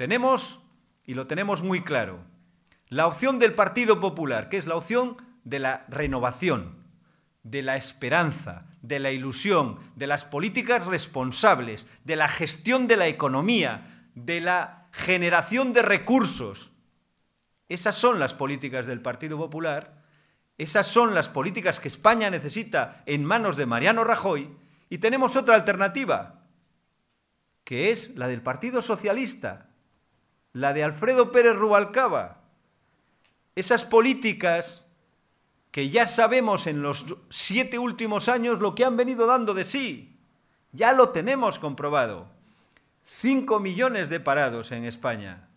Tenemos, y lo tenemos muy claro, la opción del Partido Popular, que es la opción de la renovación, de la esperanza, de la ilusión, de las políticas responsables, de la gestión de la economía, de la generación de recursos. Esas son las políticas del Partido Popular, esas son las políticas que España necesita en manos de Mariano Rajoy, y tenemos otra alternativa, que es la del Partido Socialista, la de Alfredo Pérez Rubalcaba. Esas políticas que ya sabemos en los 7 últimos años lo que han venido dando de sí. Ya lo tenemos comprobado. 5 millones de parados en España.